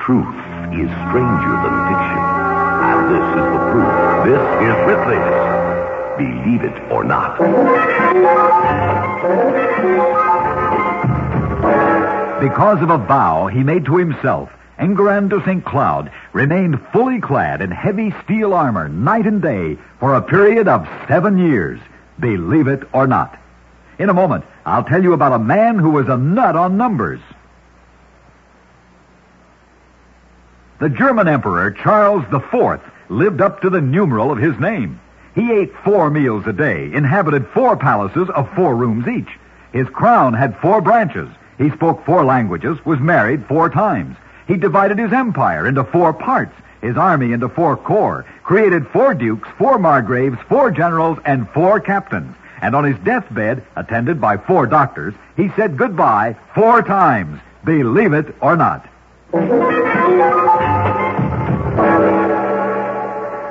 Truth is stranger than fiction. And this is the proof. This is Ripley's Believe It or Not. Because of a vow he made to himself, Enguerrand de St. Cloud remained fully clad in heavy steel armor night and day for a period of 7 years. Believe it or not. In a moment, I'll tell you about a man who was a nut on numbers. The German Emperor Charles IV lived up to the numeral of his name. He ate 4 meals a day, inhabited 4 palaces of 4 rooms each. His crown had 4 branches. He spoke 4 languages, was married 4 times. He divided his empire into 4 parts, his army into 4 corps, created 4 dukes, 4 margraves, 4 generals, and 4 captains. And on his deathbed, attended by 4 doctors, he said goodbye 4 times. Believe it or not.